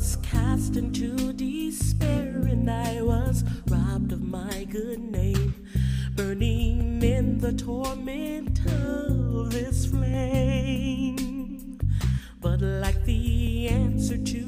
was cast into despair, and I was robbed of my good name, burning in the torment of this flame. But like the answer to